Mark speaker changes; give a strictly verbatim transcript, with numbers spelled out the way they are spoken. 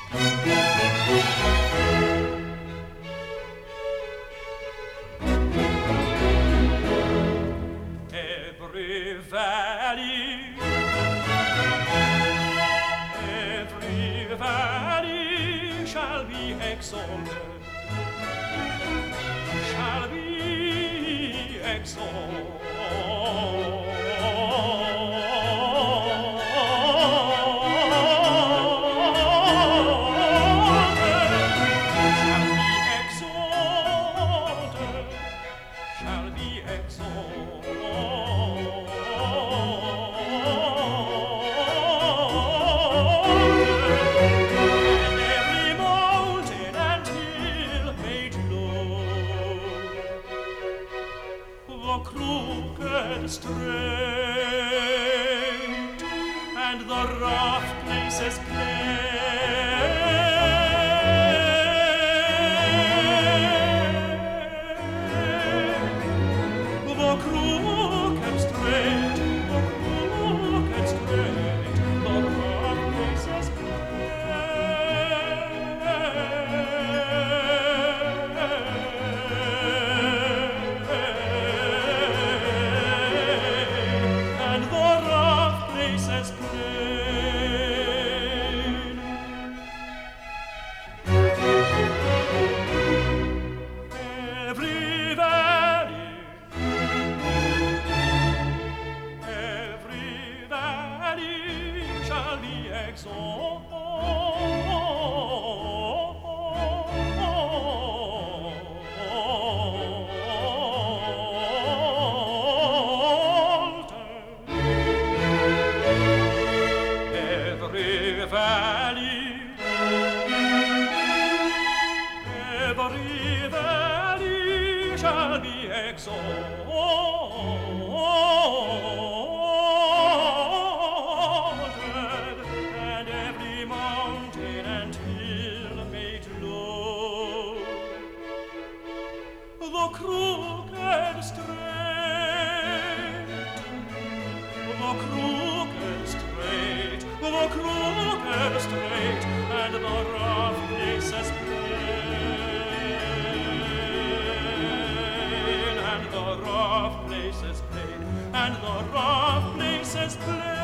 Speaker 1: Every valley, every valley shall be exalted, shall be exalted. Shall be exalted. Crooked, straight, and the rough places plain. The crooked, straight, the crooked, straight, the rough places places plain. Every valley, every valley shall be exalted, every valley, every valley shall be exalted, and every mountain and hill made low. The crooked, straight, the crooked, straight, the crooked, straight, and the rough places plain, and the rough places plain, and the rough places plain.